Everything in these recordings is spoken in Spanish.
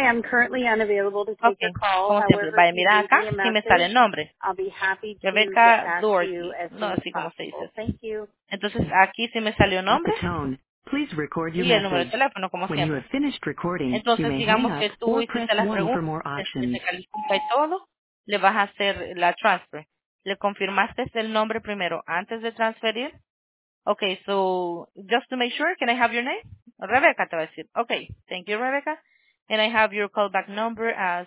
I am currently unavailable to take Okay, your call. como siempre, However, vaya, if you mira leave acá, me a si me sale message, el nombre. I'll be happy to get Rebecca back to you Doherty, as no soon as así como se dice possible. eso. Thank you. Entonces aquí sí me salió At the nombre tone, please record your y el número de message. teléfono, como When you have siempre. finished recording, you Entonces, may hang digamos up que tú or press hiciste las 1 for preguntas, more que options. te califica y todo, le vas a hacer la transfer. ¿Le confirmaste el nombre primero antes de transferir? Okay, so just to make sure, can I have your name? Rebecca te va a decir. Okay, thank you, Rebecca. And I have your callback number as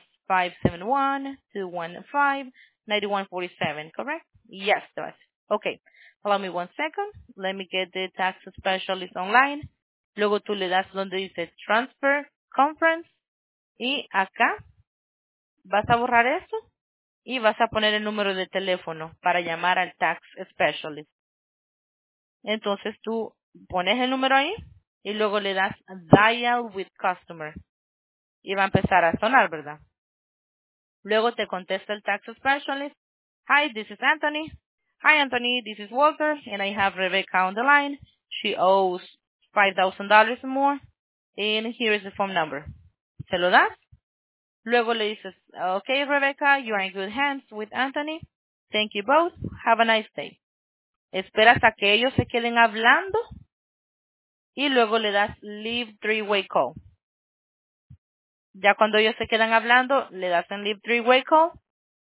571-215-9147, correct? Yes, te va a decir. Okay, allow me 1 second. Let me get the tax specialist online. Luego tú le das donde dice Transfer Conference y acá vas a borrar eso y vas a poner el número de teléfono para llamar al tax specialist. Entonces tú pones el número ahí y luego le das Dial with Customer y va a empezar a sonar, ¿verdad? Luego te contesta el tax specialist. Hi, this is Anthony. Hi, Anthony, this is Walter, and I have Rebecca on the line. She owes $5,000 more, and here is the phone number. Se lo das. Luego le dices, okay, Rebecca, you are in good hands with Anthony. Thank you both. Have a nice day. Esperas a que ellos se queden hablando y luego le das Leave Three-Way Call. Ya cuando ellos se quedan hablando, le das en Leave Three-Way Call